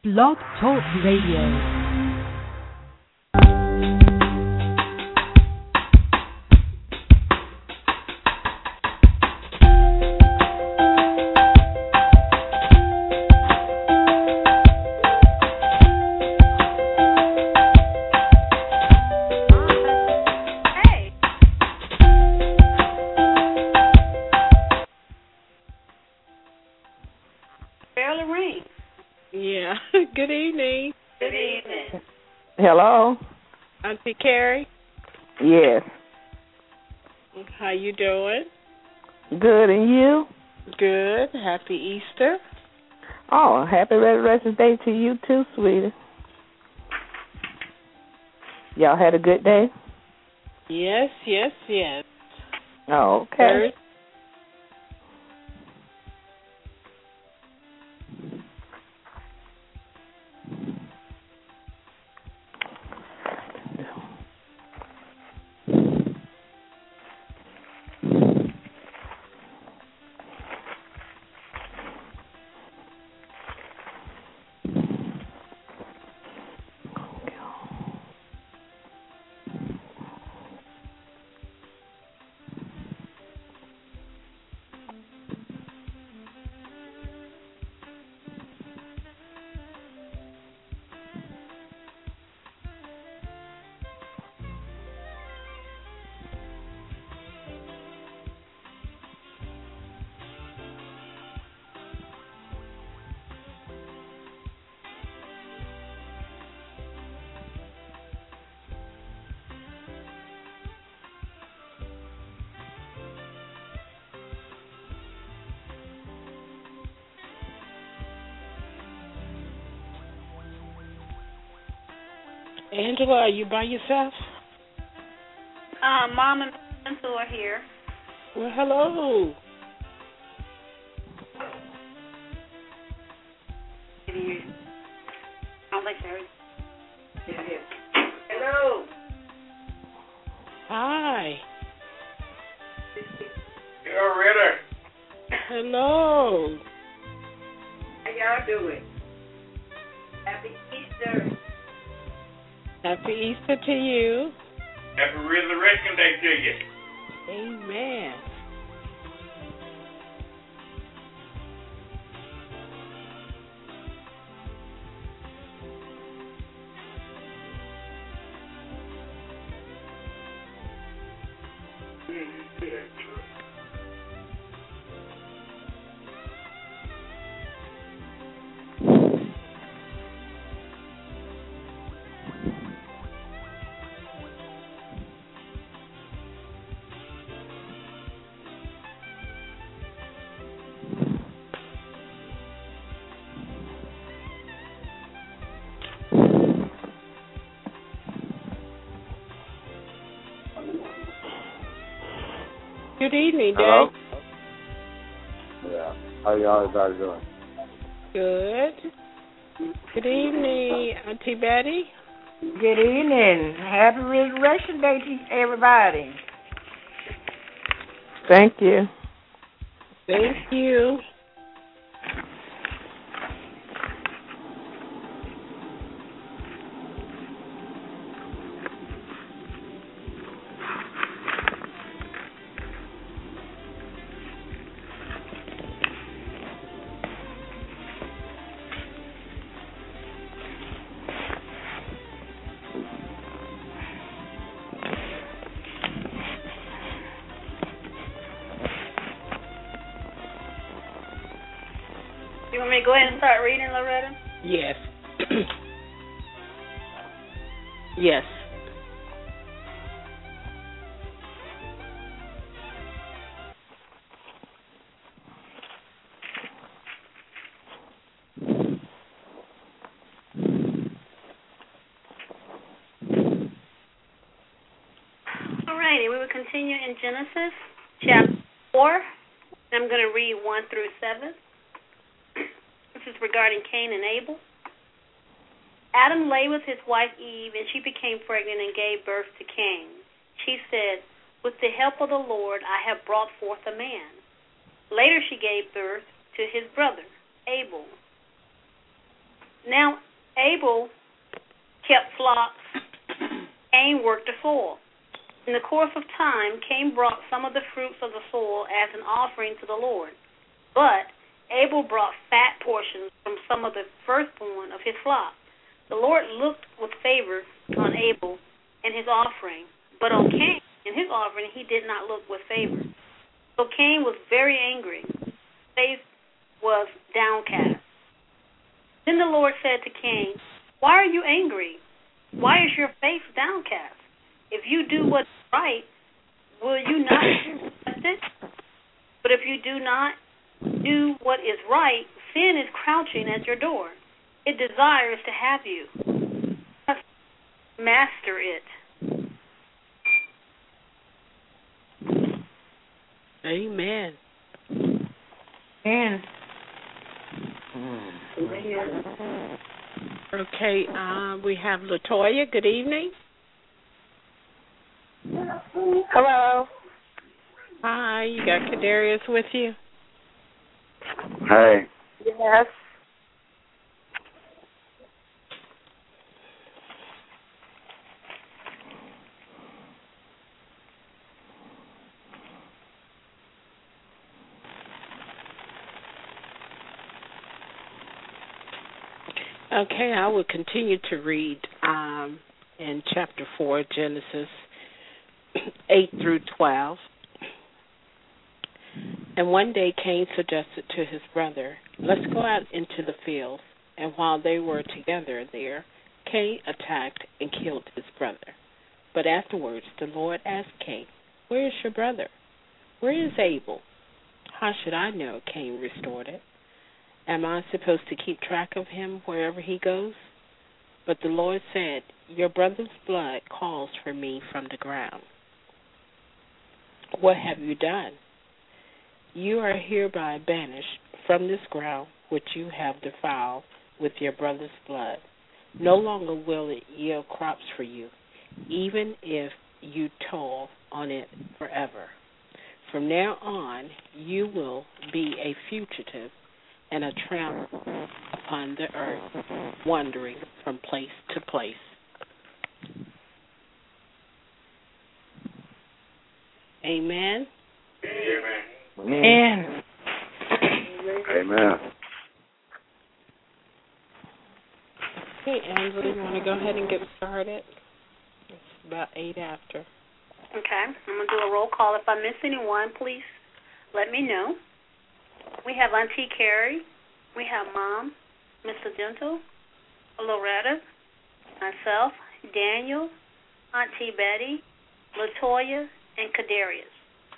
Blog Talk Radio. Hello? Auntie Carrie? Yes. How you doing? Good, and you? Good. Happy Easter. Oh, happy Resurrection Day to you too, sweetie. Y'all had a good day? Yes. Oh, okay. Third. Angela, are you by yourself? Mom and Pencil are here. Well, hello. I'll let you. Hello. Hi. You're Ritter. Hello. How y'all doing? Happy Easter. Happy Easter to you. Happy Resurrection Day to you. Amen. Good evening, Dave. Hello? Yeah. How y'all everybody doing? Good. Good evening, Auntie Betty. Good evening. Happy Resurrection Day to everybody. Thank you. Thank you. You want me to go ahead and start reading, Loretta? Yes. Yes. Alrighty, we will continue in Genesis chapter 4. I'm going to read 1 through 7. This is regarding Cain and Abel. Adam lay with his wife Eve, and she became pregnant and gave birth to Cain. She said, "With the help of the Lord, I have brought forth a man." Later she gave birth to his brother, Abel. Now Abel kept flocks. Cain worked the soil. In the course of time, Cain brought some of the fruits of the soil as an offering to the Lord. But Abel brought fat portions from some of the firstborn of his flock. The Lord looked with favor on Abel and his offering, but on Cain and his offering he did not look with favor. So Cain was very angry. His face was downcast. Then the Lord said to Cain, "Why are you angry? Why is your face downcast? If you do what's right, will you not accept it? But if you do not do what is right, sin is crouching at your door. It desires to have you. You must master it." Amen. And Okay, we have Latoya. Good evening. Hello. Hi, you got Kadarius with you? Hey. Yes. Okay, I will continue to read in chapter 4, Genesis 8 through 12. And one day Cain suggested to his brother, "Let's go out into the fields." And while they were together there, Cain attacked and killed his brother. But afterwards the Lord asked Cain, "Where is your brother? Where is Abel?" "How should I know?" Cain retorted. "Am I supposed to keep track of him wherever he goes?" But the Lord said, "Your brother's blood calls for me from the ground. What have you done? You are hereby banished from this ground which you have defiled with your brother's blood. No longer will it yield crops for you, even if you toil on it forever. From now on, you will be a fugitive and a tramp upon the earth, wandering from place to place." Amen. Amen. and Amen. Okay, Angela, you want to go ahead and get started? It's about 8 after. Okay, I'm going to do a roll call. If I miss anyone, please let me know. We have Auntie Carrie. We have Mom, Mr. Gentle, Loretta, myself, Daniel, Auntie Betty, Latoya, and Kadarius.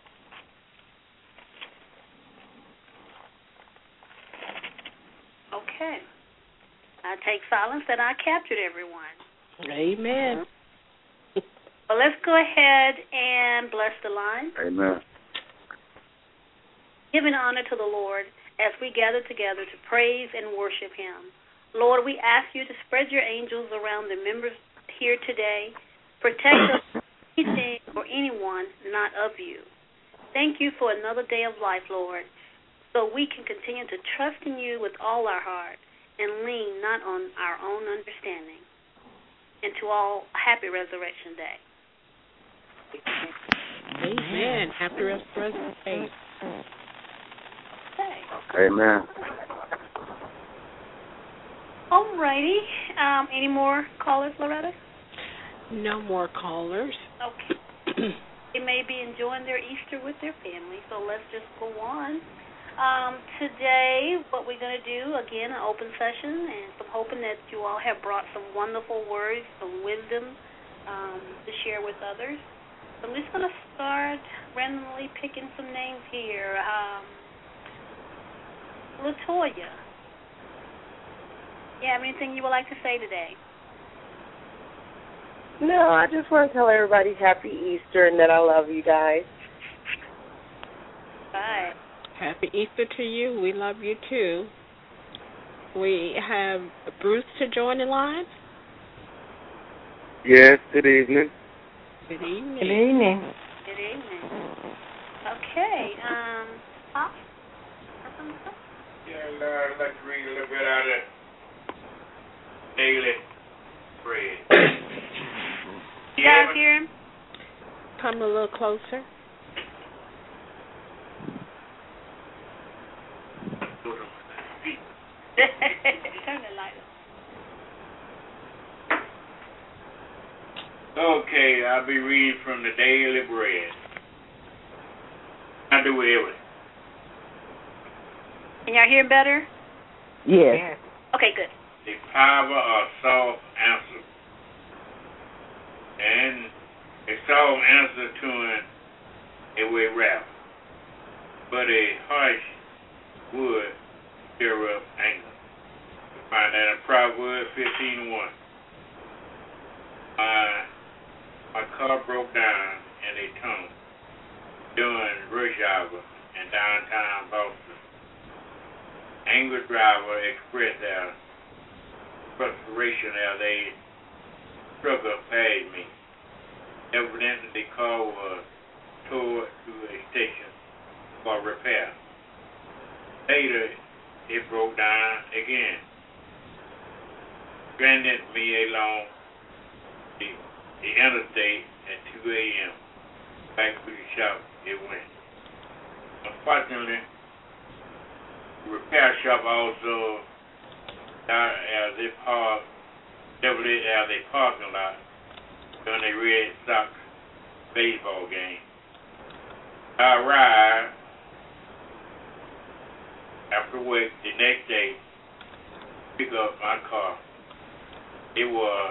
Okay. I take silence that I captured everyone. Amen. Well, let's go ahead and bless the line. Amen. Giving honor to the Lord as we gather together to praise and worship Him. Lord, we ask you to spread your angels around the members here today. Protect us from anything or anyone not of you. Thank you for another day of life, Lord, so we can continue to trust in you with all our heart and lean not on our own understanding. And to all, happy Resurrection Day. Amen. Happy Resurrection Day. Okay. Amen. All righty. Any more callers, Loretta? No more callers. Okay. They may be enjoying their Easter with their family, so let's just go on. Today, what we're going to do, again, an open session, and I'm hoping that you all have brought some wonderful words, some wisdom to share with others. So I'm just going to start randomly picking some names here. Latoya, you have anything you would like to say today? No, I just want to tell everybody Happy Easter and that I love you guys. Bye. Happy Easter to you. We love you too. We have Bruce to join the line. Yes, good evening. Good evening. good evening. Good evening. Okay. Pop? Yeah, I'd like to read a little bit out of daily bread. You guys hear him? Come a little closer. Turn the light on. Okay, I'll be reading from the Daily Bread. I do everything. Can y'all hear better? Yes. Okay, good. The power of soft answer. And a soft answer to it will rap. But a harsh would stir up anger. You find that in Proverbs 15:1. My car broke down in a tunnel during rush hour in downtown Boston. Angry driver expressed their frustration as they struggled past me. Evidently, the car was towed to a station for repair. Later, it broke down again, stranded me along the interstate at 2 a.m. Back to the shop it went. Unfortunately, the repair shop also as a parking lot during a Red Sox baseball game. I arrived after work the next day to pick up my car. It was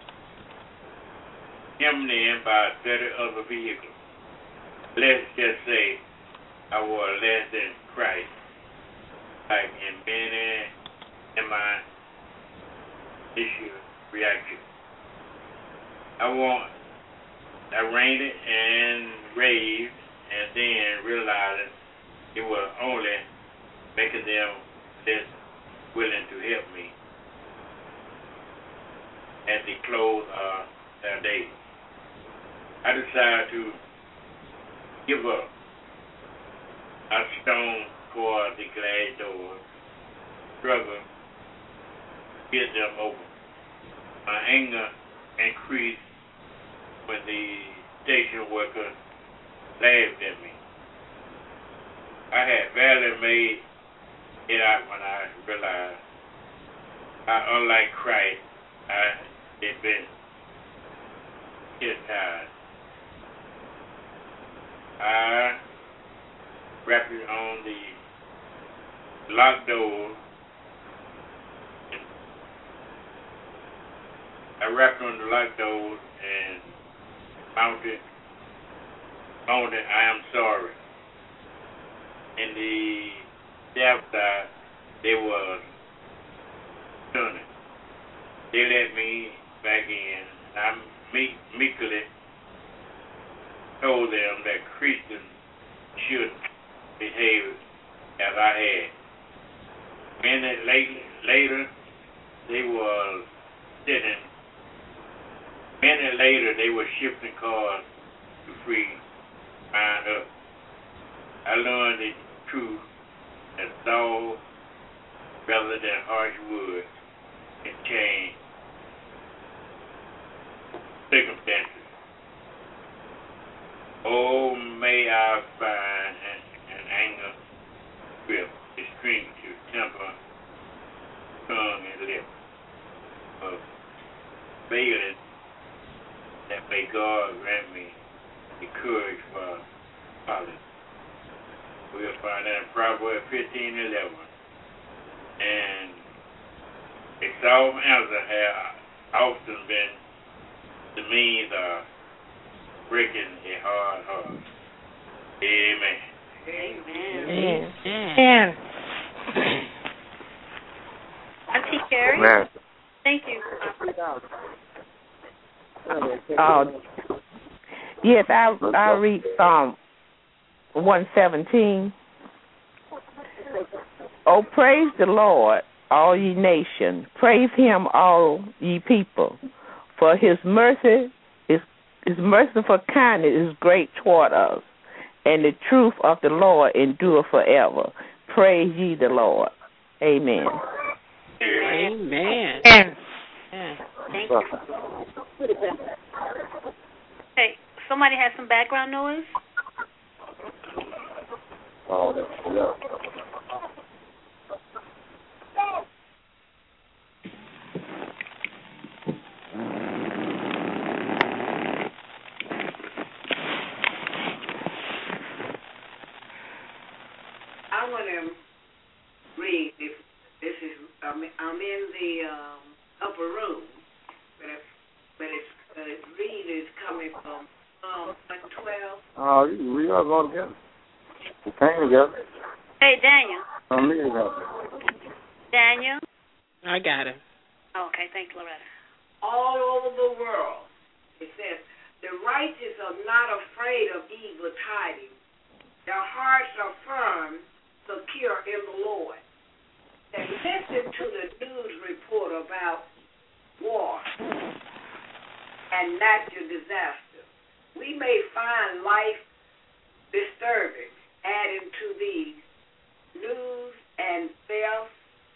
hemmed in by 30 other vehicles. Let's just say I was less than Christ, like in many in my issue reaction. I ranted and raved, and then realized it was only making them less willing to help me at the close of their day. I decided to give up. I stoned toward the glass door, struggled to get them open. My anger increased when the station worker laughed at me. I had barely made it out when I realized how, unlike Christ, I had been chastised. I rapped on the locked door. I rapped on the locked door and mounted, I am sorry. In the staff side, they were stunning. They let me back in. I meekly told them that Christians should behave as I had. Minutes later, they were sitting. Minutes later, they were shifting cars to free mine up. I learned the truth that soul, rather than harsh wood, can change circumstances. Oh, may I find an anger grip, the strength to temper tongue and lip of failing, that may God grant me the courage for folly. We'll find that in Proverbs 15:11. And a soft answer has often been the means of breaking a hard heart. Amen. Amen. Amen. Auntie Carrie? Amen. Thank you. Yes, I'll read Psalm 117. Oh, praise the Lord, all ye nations. Praise him, all ye people. For his merciful kindness is great toward us, and the truth of the Lord endure forever. Praise ye the Lord. Amen. Amen. Amen. Thank you. Hey, somebody has some background noise? Oh, yeah. I want to read. If this is, I'm in the upper room, but it's read is coming from 112. Oh, we are going together. We came together. Hey, Daniel. Me together. Daniel? I got it. Okay, thanks, Loretta. All over the world, it says, the righteous are not afraid of evil tidings. Their hearts are firm, secure in the Lord. And listen to the news report about war and natural disaster. We may find life disturbing, adding to these news and theft,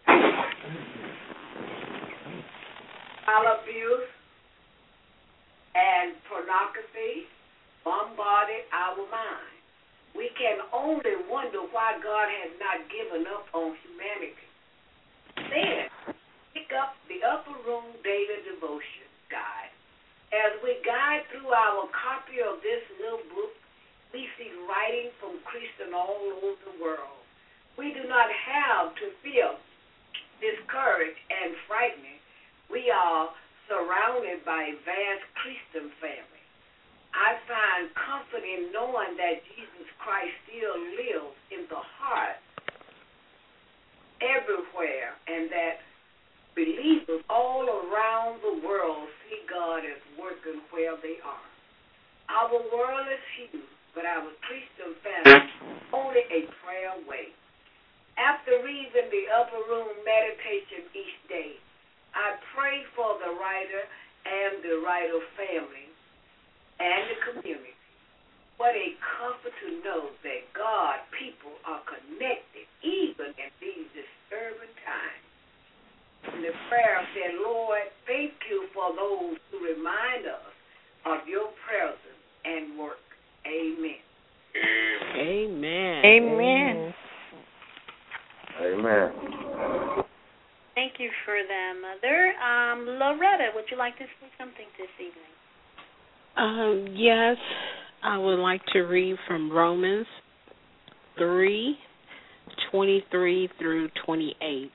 child abuse, and pornography bombarded our mind. We can only wonder why God has not given up on humanity. Then, pick up the Upper Room Daily Devotion Guide. As we guide through our copy of this little book, we see writing from Christians all over the world. We do not have to feel discouraged and frightening. We are surrounded by a vast Christian family. I find comfort in knowing that Jesus Christ still lives in the heart everywhere, and that believers all around the world see God as working where they are. Our world is huge, but our Christian family is only a prayer away. After reading the Upper Room meditation each day, I pray for the writer and the writer family and the community. What a comfort to know that God, people are connected even in these disturbing times. And the prayer said, Lord, thank you for those who remind us of your presence and work. Amen. Amen. Amen. Amen. Thank you for that, Mother. Loretta, would you like to say something this evening? Yes, I would like to read from Romans 3:23 through 28.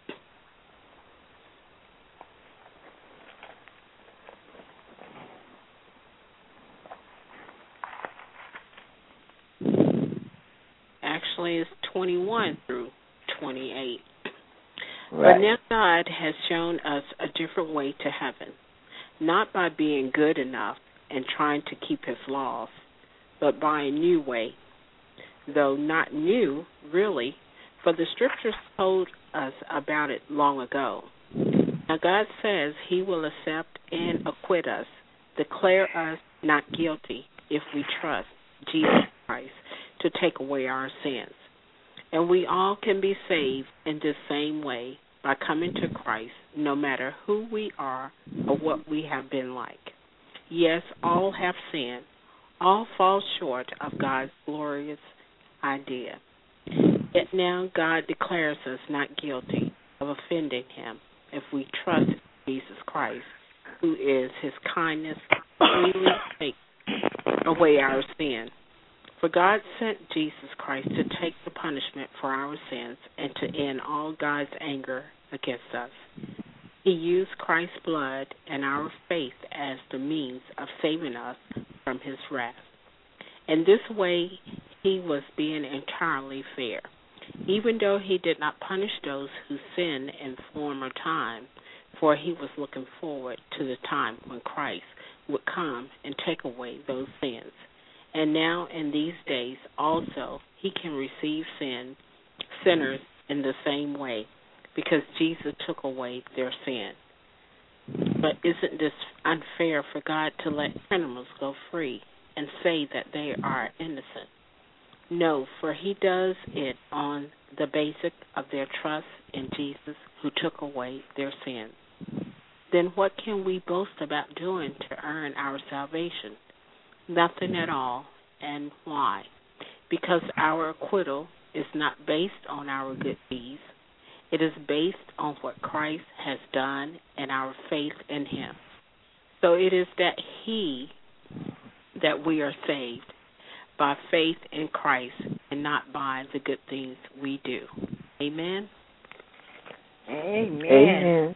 Actually, it's 21 through 28. Right. But now God has shown us a different way to heaven, not by being good enough and trying to keep his laws, but by a new way, though not new, really, for the Scriptures told us about it long ago. Now God says he will accept and acquit us, declare us not guilty if we trust Jesus Christ to take away our sins. And we all can be saved in this same way by coming to Christ, no matter who we are or what we have been like. Yes, all have sinned. All fall short of God's glorious idea. Yet now God declares us not guilty of offending him if we trust Jesus Christ, who is his kindness, freely take away our sin. For God sent Jesus Christ to take the punishment for our sins and to end all God's anger against us. He used Christ's blood and our faith as the means of saving us from his wrath. In this way, he was being entirely fair. Even though he did not punish those who sinned in former time, for he was looking forward to the time when Christ would come and take away those sins. And now in these days also he can receive sinners in the same way, because Jesus took away their sin. But isn't this unfair for God to let criminals go free and say that they are innocent? No, for he does it on the basis of their trust in Jesus, who took away their sins. then what can we boast about doing to earn our salvation? Nothing at all. And why? Because our acquittal is not based on our good deeds. It is based on what Christ has done and our faith in him. So it is that we are saved by faith in Christ and not by the good things we do. Amen? Amen. Amen.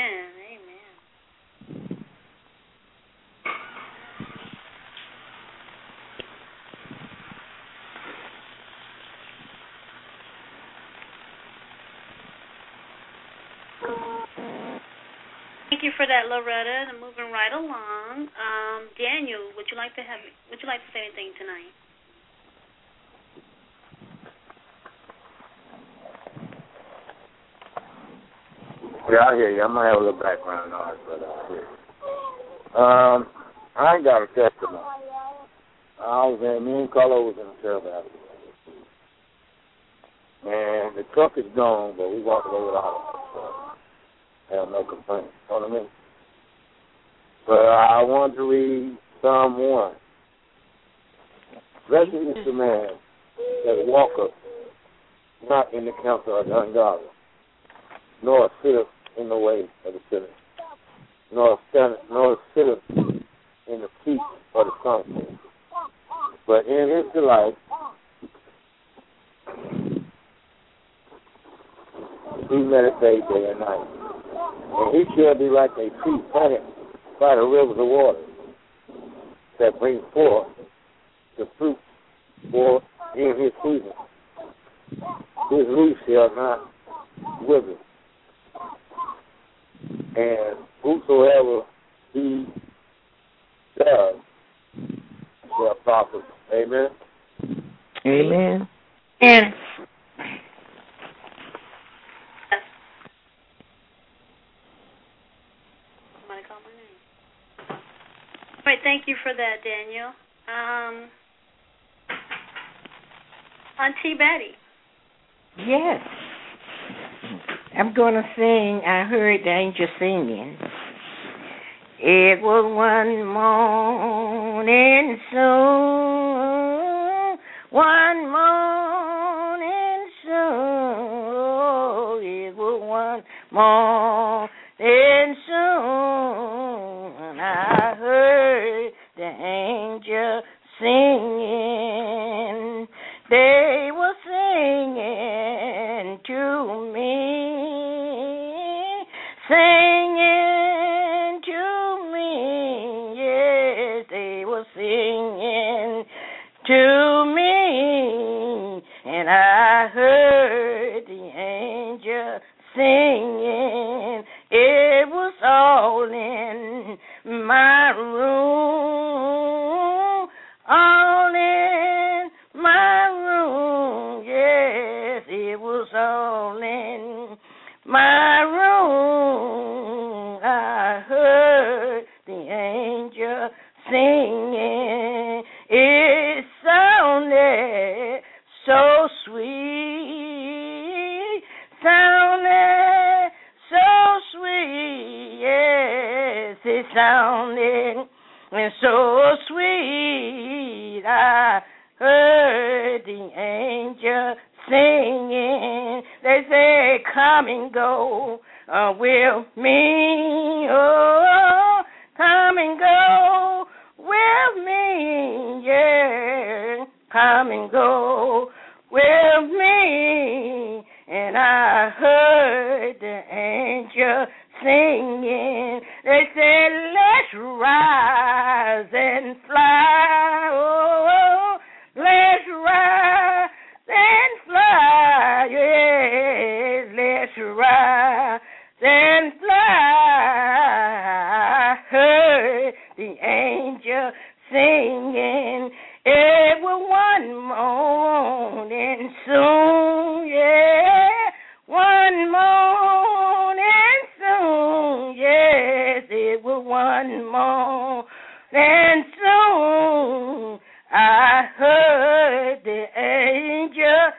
Thank you for that, Loretta. And moving right along, Daniel, would you like to say anything tonight? Yeah, I hear you. I'm going to have a little background noise, but I hear you. I ain't got a testimony. Me and Carlo was in the cell. And the truck is gone, but we walked away without it. So I have no complaints. You know what I mean? But I want to read Psalm 1. Blessed is the man that walketh not in the counsel of the ungodly, nor sitteth in the way of the sinners, nor sitteth in the seat of the scornful. But in his delight he meditates day and night. And he shall be like a tree planted by the rivers of water, that bring forth the fruit for in his season. His leaf shall not wither, and whosoever he does shall prosper. Amen. Amen. And somebody call my name. All right, thank you for that, Daniel. Auntie Betty. Yes. I'm going to sing. I heard the angel singing. It was one morning soon, one morning soon. It was one morning soon. I heard the angel singing. They were singing to me, singing to me. Yes, they were singing to me, and I heard the angel singing. It was all in my room, all in my room. Yes, it was all in my room. I heard the angel singing. It sounded so sweet, sounded so sweet. Yes, it sounded so sweet. I heard the angel singing. They say, come and go with me. Oh, come and go with me. Yeah, come and go with me. And I heard the angel singing. They said, let's rise and fly. Oh, let's rise and fly. Yes, let's rise and fly. I heard the angel singing. It was one morning soon. Yeah, one morning soon. Yes, it was one morning soon. I heard the angel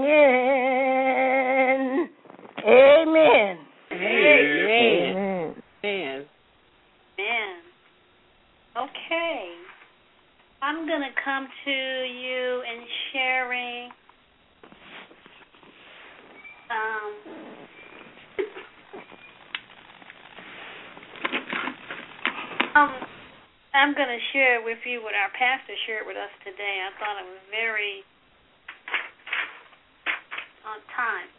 singing. Amen. Amen. to you and sharing I'm going to share with you what our pastor shared with us today. I thought it was very on time.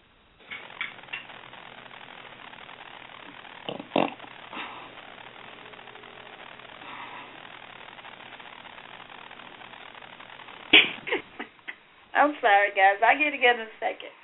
I'm sorry, guys. I'll get together in a second.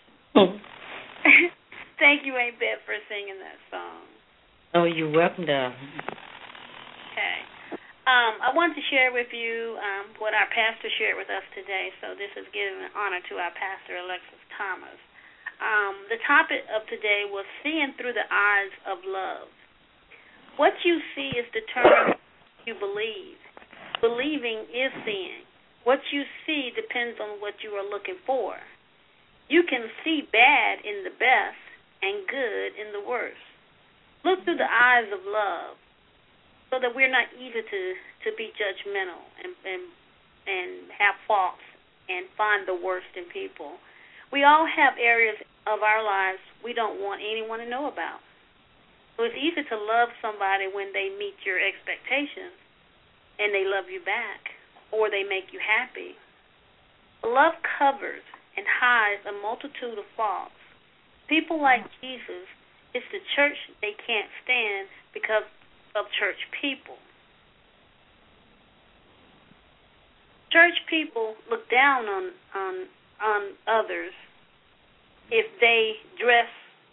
Thank you, Aunt Beth, for singing that song. Oh, you're welcome, darling. Okay. I wanted to share with you what our pastor shared with us today, so this is giving honor to our pastor, Alexis Thomas. The topic of today was seeing through the eyes of love. What you see is determined what you believe. Believing is seeing. What you see depends on what you are looking for. You can see bad in the best and good in the worst. Look through the eyes of love so that we're not easy to be judgmental and have faults and find the worst in people. We all have areas of our lives we don't want anyone to know about. So it's easy to love somebody when they meet your expectations and they love you back or they make you happy. Love covers and hides a multitude of faults. People like Jesus, it's the church they can't stand because of church people. Church people look down on others if they dress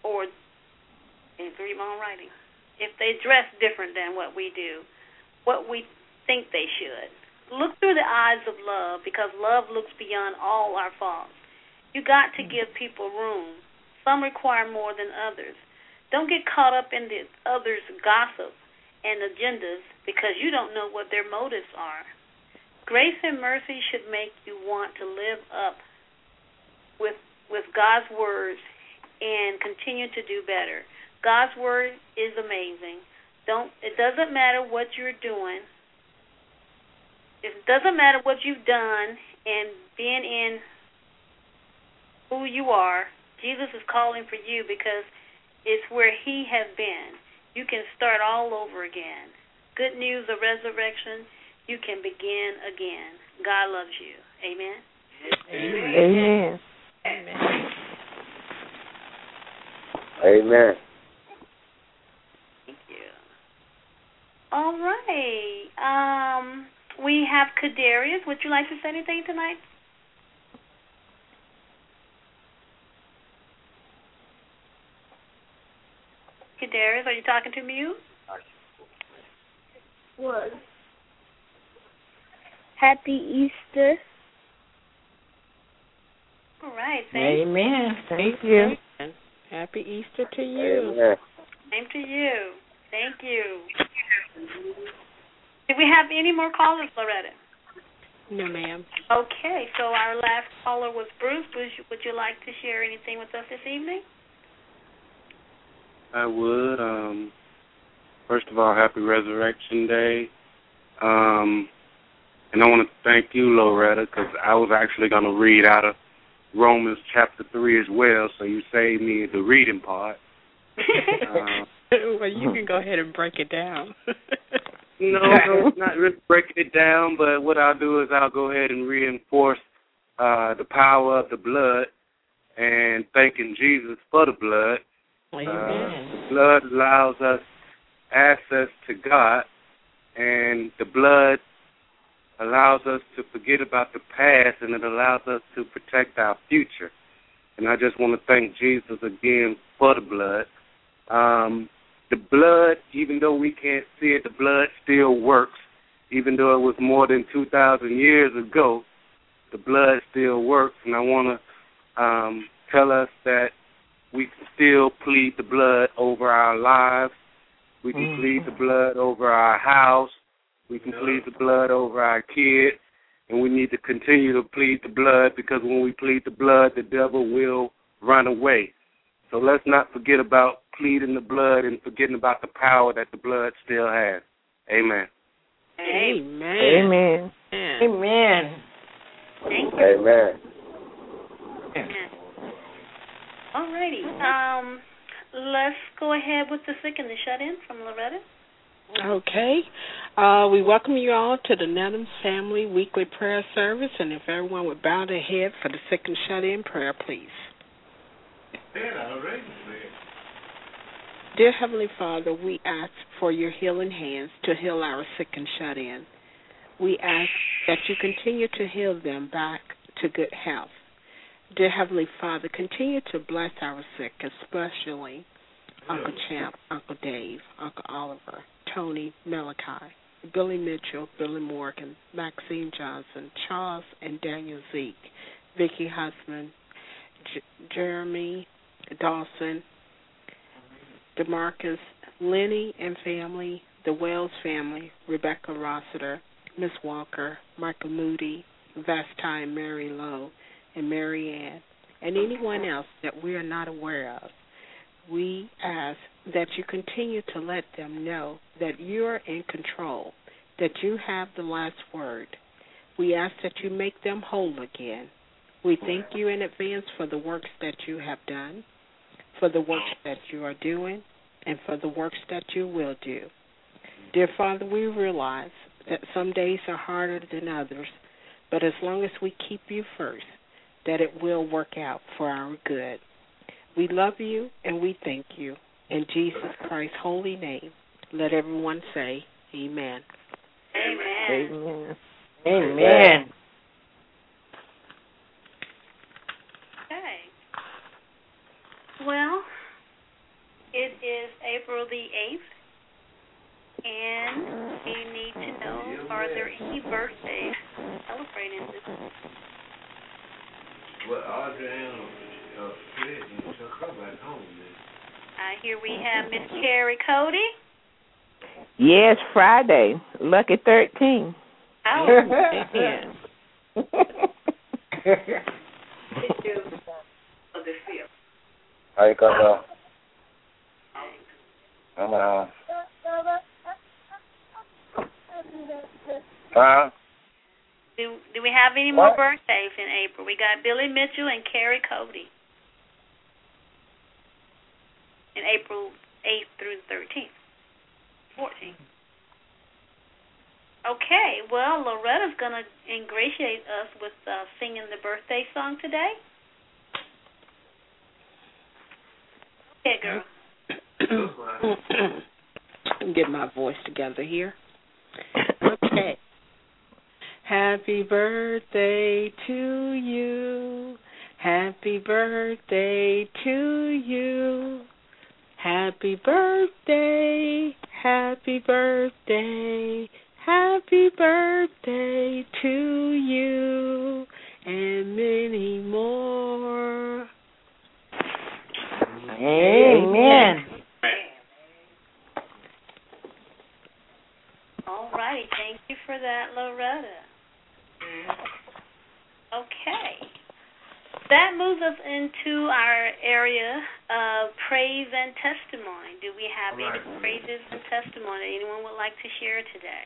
if they dress different than what we do, what we think they should. Look through the eyes of love because love looks beyond all our faults. You got to give people room. Some require more than others. Don't get caught up in the others' gossip and agendas because you don't know what their motives are. Grace and mercy should make you want to live up with God's words and continue to do better. God's word is amazing. It doesn't matter what you're doing. It doesn't matter what you've done and being in who you are. Jesus is calling for you because it's where he has been. You can start all over again. Good news of resurrection. You can begin again. God loves you. Amen? Amen. Amen. Amen. Thank you. All right. We have Kadarius. Would you like to say anything tonight? Kadarius, are you talking to me? What? Happy Easter. All right. Amen. Thank you. Happy Easter to you. Amen. Same to you. Thank you. Do we have any more callers, Loretta? No, ma'am. Okay, so our last caller was Bruce. Bruce, would you like to share anything with us this evening? I would. First of all, happy Resurrection Day. And I want to thank you, Loretta, because I was actually going to read out of Romans chapter 3 as well, so you saved me the reading part. Well, you can go ahead and break it down. No, not really breaking it down, but what I'll do is I'll go ahead and reinforce the power of the blood and thanking Jesus for the blood. The blood allows us access to God, and the blood allows us to forget about the past, and it allows us to protect our future. And I just want to thank Jesus again for the blood. The blood, even though we can't see it, the blood still works. Even though it was more than 2,000 years ago, the blood still works. And I want to tell us that we can still plead the blood over our lives. We can plead the blood over our house. We can plead the blood over our kids. And we need to continue to plead the blood, because when we plead the blood, the devil will run away. So let's not forget about pleading the blood and forgetting about the power that the blood still has. Amen. Amen. Amen. Amen. Thank you. Amen. All righty. Let's go ahead with the sick and the shut-in from Loretta. Okay. We welcome you all to the Nettles Family Weekly Prayer Service, and if everyone would bow their head for the sick and shut-in prayer, please. Dear Heavenly Father, we ask for your healing hands to heal our sick and shut-in. We ask that you continue to heal them back to good health. Dear Heavenly Father, continue to bless our sick, especially Uncle Champ, Uncle Dave, Uncle Oliver, Tony, Malachi, Billy Mitchell, Billy Morgan, Maxine Johnson, Charles and Daniel Zeke, Vicky Husband, Jeremy Dawson, DeMarcus, Lenny and family, the Wells family, Rebecca Rossiter, Miss Walker, Michael Moody, Vasti and Mary Lowe, and Mary Ann, and anyone else that we are not aware of. We ask that you continue to let them know that you are in control, that you have the last word. We ask that you make them whole again. We thank you in advance for the works that you have done, for the works that you are doing, and for the works that you will do. Dear Father, we realize that some days are harder than others, but as long as we keep you first, that it will work out for our good. We love you and we thank you. In Jesus Christ's holy name, let everyone say amen. Amen. Amen. Amen. Okay. Well, it is April the 8th, and we need to know, are there any birthdays celebrating this week? Well, Audrey said you took her back home then. Here we have Miss Carrie Cody. Yes, Friday. Lucky 13. Oh, Yeah. How you coming? I'm at home. Huh? Do we have any more birthdays in April? We got Billy Mitchell and Carrie Cody in April 8th through the 13th, 14th. Okay, well, Loretta's going to ingratiate us with singing the birthday song today. Okay, girl. Get my voice together here. Okay. Happy birthday to you. Happy birthday to you. Happy birthday. Happy birthday. Happy birthday to you. And many more. Amen. All righty. Thank you for that, Loretta. Okay. That moves us into our area of praise and testimony. Do we have any praises and testimony anyone would like to share today?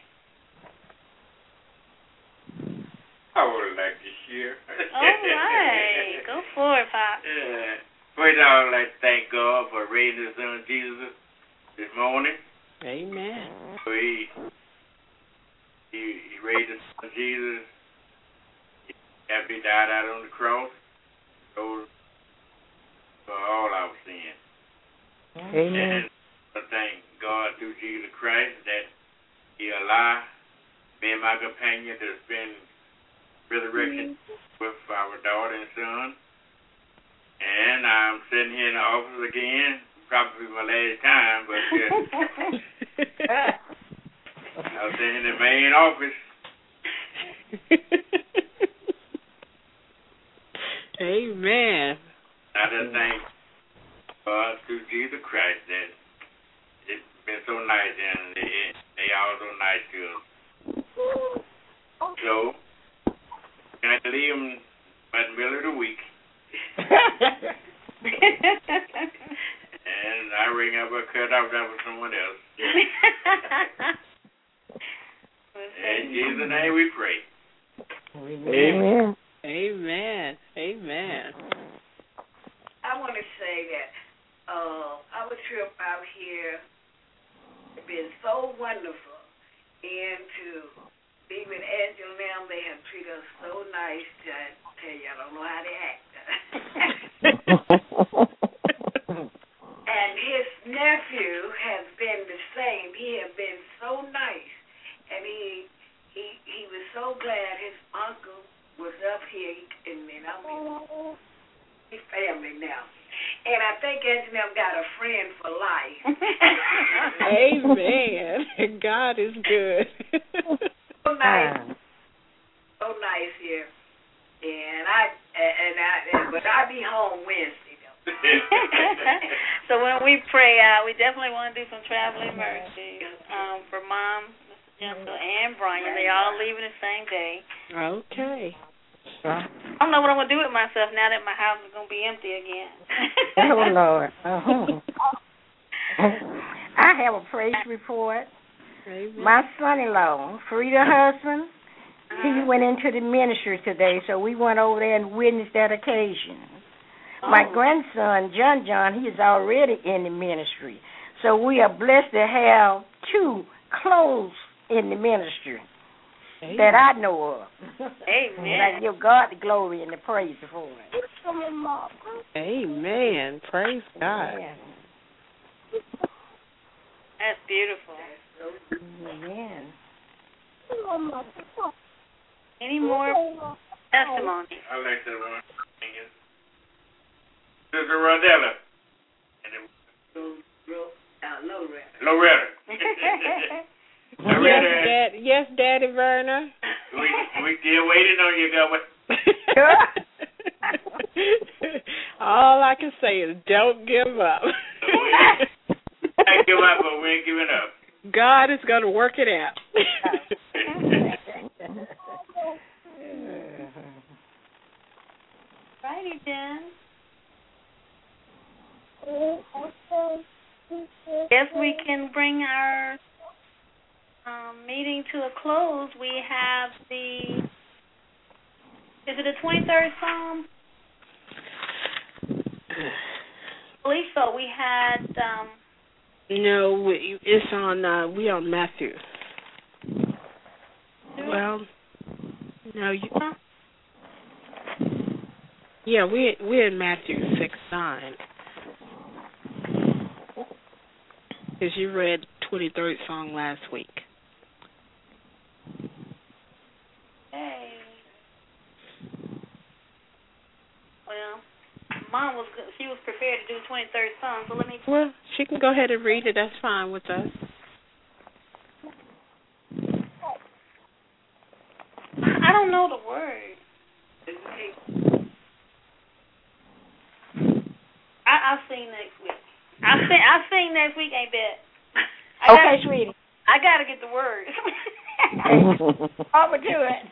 I would like to share. All right. Go for it, Pop. First, I would like to thank God for raising His Son Jesus this morning. Amen. So he raised His Son Jesus after He died out on the cross. So for all our sins. Amen. And I thank God through Jesus Christ that He allowed me and my companion to spend resurrection with our daughter and son. And I'm sitting here in the office again, probably my last time, but I was sitting in the main office. Amen. I just thank God through Jesus Christ that it's been so nice, and they all so nice to us. So, can I leave them by the middle of the week? And I ring up a cut off that was someone else. In Jesus' name we pray. Amen. Amen. Amen. I want to say that our trip out here has been so wonderful. And to be with Angela and them, they have treated us so nice. I tell you, I don't know how they act. And his nephew has been the same. He has been so nice. And he was so glad his uncle was up here. He's family now. And I think Angela got a friend for life. Amen. God is good. So nice. So nice here. But I'll be home Wednesday though. So when we pray out, we definitely want to do some traveling mercy for Mom, Mr. Gentle, and Brian. They all leaving the same day. Okay. I don't know what I'm going to do with myself now that my house is going to be empty again. Oh, Lord. I have a praise report. Amen. My son-in-law, Frida husband, he went into the ministry today, so we went over there and witnessed that occasion. My grandson, John, he is already in the ministry. So we are blessed to have two close in the ministry. Amen. That I know of. Amen. And I give God the glory and the praise for it. Amen. Praise God. Amen. That's beautiful. Amen. Any more testimony? I like that one. Sister Rodella. Loretta. Yes, Daddy Verner. We still waiting on you, Governor. All I can say is don't give up. I give up, but we ain't giving up. God is going to work it out. Righty, then. Guess we can bring our meeting to a close. We have is it the 23rd Psalm? I believe so. We had no, it's on we on Matthew. Well, no, yeah, we're in Matthew 6:9. Because you read 23rd song last week. Hey. Well, Mom was good. She was prepared to do 23rd song, so let me. Well, she can go ahead and read it. That's fine with us. I don't know the word. I'll sing next week. I'll sing next week, ain't bad. Okay, sweetie. I got to get the words. Over to it.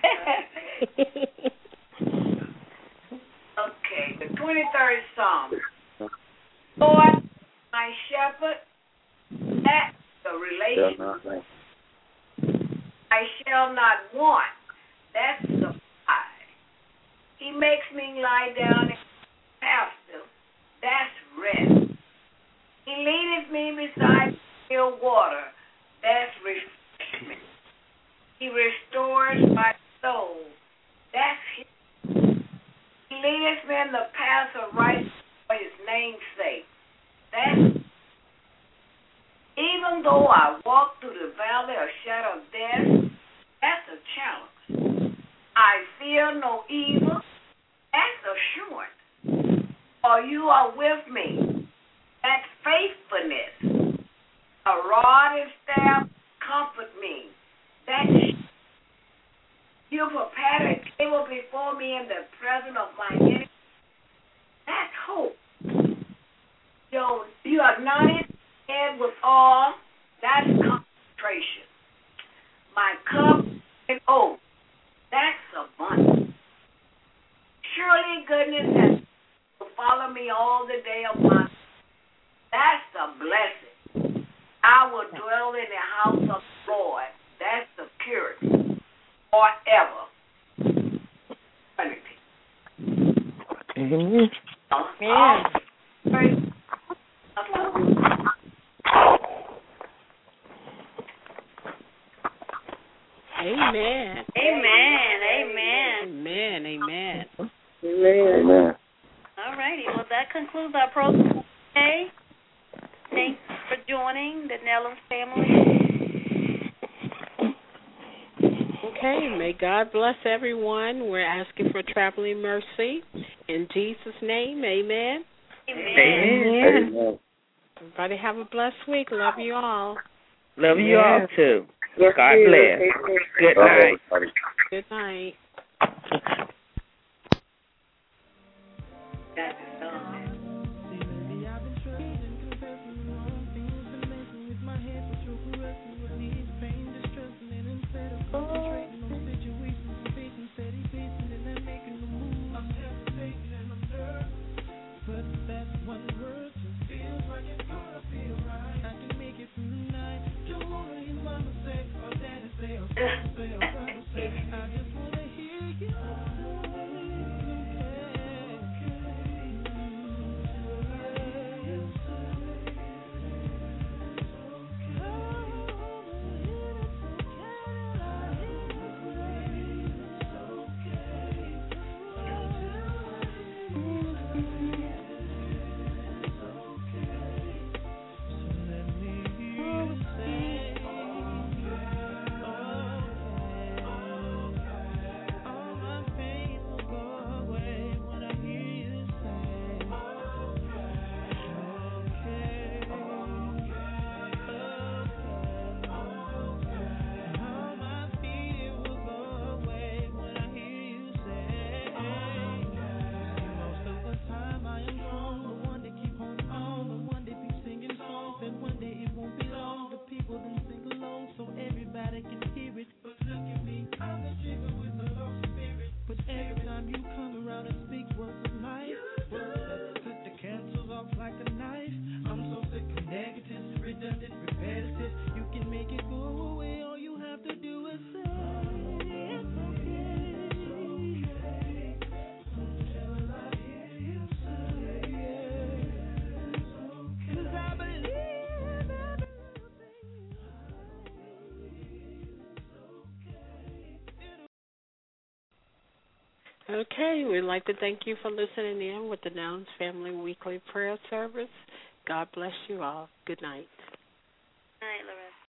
Okay, the 23rd Psalm. Lord, my shepherd, that's the relation. I shall not want. That's the pie. He makes me lie down in pasture. That's rest. He leadeth me beside still water. That's refreshment. He restores my soul. That's his. He leadeth me in the path of righteousness for his name's sake. That's even though I walk through the valley of shadow of death, that's a challenge. I fear no evil. That's assurance. For you are with me. That's faithfulness. A rod and staff comfort me. That's you prepared a table before me in the presence of my enemies. That's hope. You anointed head with oil. That's concentration. My cup and oath. That's abundance. Surely goodness and will follow me all the day of my life. That's a blessing. I will dwell in the house of the Lord. That's the Amen. Amen. Amen. Amen. Amen. Amen. Amen. Amen. All righty. Well, that concludes our program today. Thanks for joining the Nellums family. Okay. May God bless everyone. We're asking for traveling mercy. In Jesus' name, amen. Amen. Amen. Everybody have a blessed week. Love you all. Love you all too. God bless. Good night. Good night. Okay, we'd like to thank you for listening in with the Nellums Family Weekly Prayer Service. God bless you all. Good night.